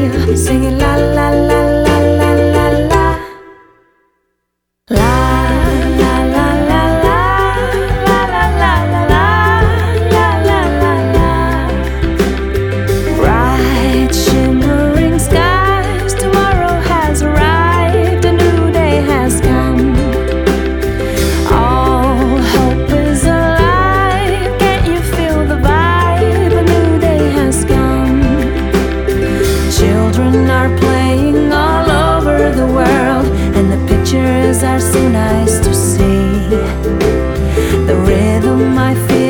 singing la la la la la la la. La la la la la la la la la la la la la. Bright shimmering skies, tomorrow has arrived, a new day has come. All hope is alive, can't you feel the vibe? A new day has come. Children are playing all over the world, and the pictures are so nice to see. The rhythm I feel